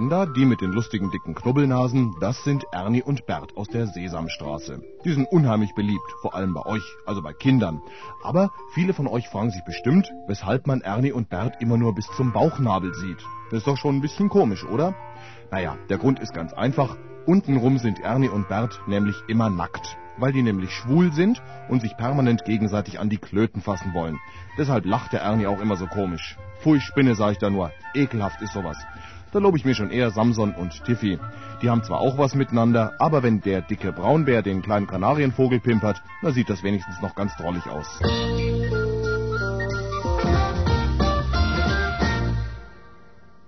beiden da, die mit den lustigen dicken Knubbelnasen, das sind Ernie und Bert aus der Sesamstraße. Die sind unheimlich beliebt, vor allem bei euch, also bei Kindern. Aber viele von euch fragen sich bestimmt, weshalb man Ernie und Bert immer nur bis zum Bauchnabel sieht. Das ist doch schon ein bisschen komisch, oder? Naja, der Grund ist ganz einfach. Untenrum sind Ernie und Bert nämlich immer nackt, weil die nämlich schwul sind und sich permanent gegenseitig an die Klöten fassen wollen. Deshalb lacht der Ernie auch immer so komisch. Pfui Spinne, sag ich da nur. Ekelhaft ist sowas. Da lobe ich mir schon eher Samson und Tiffy. Die haben zwar auch was miteinander, aber wenn der dicke Braunbär den kleinen Kanarienvogel pimpert, da sieht das wenigstens noch ganz drollig aus.